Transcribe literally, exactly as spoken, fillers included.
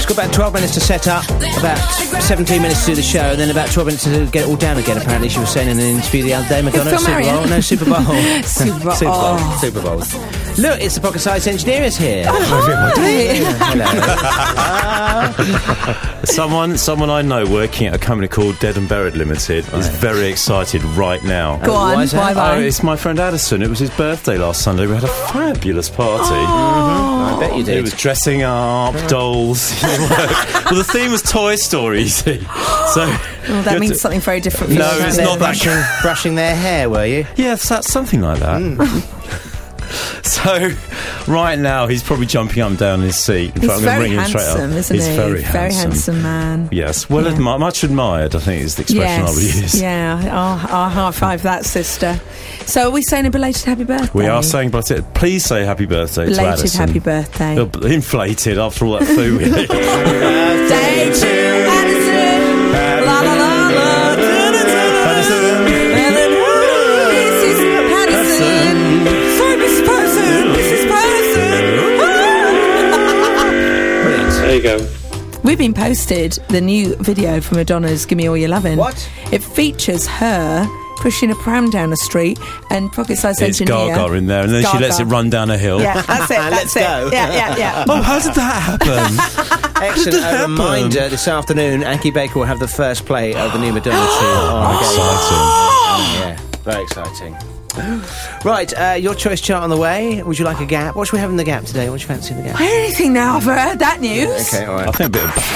It's got about twelve minutes to set up, about seventeen minutes to do the show, and then about twelve minutes to get it all down again, apparently, she was saying in an interview the other day. Madonna, Super Marion. Bowl? No, Super Bowl. Super Bowl. Super Bowl. Oh. Super Bowl. Look, it's the Pocket Size Engineer is here. Oh, Hello. Someone, someone I know working at a company called Dead and Buried Limited is very excited right now. Go on, Why is that? bye-bye. Oh, it's my friend Addison. It was his birthday last Sunday. We had a fabulous party. I bet you He did. was dressing up, dolls. Well, the theme was Toy Story, you see. So, Oh, that means something very different for No, you. it's doesn't not it? that brushing, brushing their hair, were you? yeah, that's something like that. Mm. So, right now, he's probably jumping up and down in his seat. In He's fact, I'm going to very bring him straight handsome, up. isn't he's he? very Very handsome. handsome man. Yes, well, Yeah. admi- much admired, I think, is the expression I would Yes, use. yeah. I'll, I'll high five that, sister. So, are we saying a belated happy birthday? We are saying, but it, please say happy birthday to belated Addison. happy birthday. Uh, b- Inflated after all that food we ate. Birthday to Addison. La la la la. Missus Patterson. Sorry, Missus Patterson. Missus Patterson. Brilliant. There you go. We've been posted the new video from Madonna's Gimme All Your Lovin'. What? It features her pushing a pram down the street and Pocket Size It's Engineer. Gaga in there, and then she Gaga. lets it run down a hill. Yeah, that's it. That's Let's it. go. Yeah, yeah, yeah. Oh, how did that happen? Excellent. A happen? reminder, this afternoon, Anki Baker will have the first play of the new Madonna tune. Oh, Exciting. yeah, very exciting. Right, uh, your choice chart on the way. Would you like a gap? What should we have in the gap today? What do you fancy in the gap? Anything now, I've heard that news. Okay, all right. I think a bit of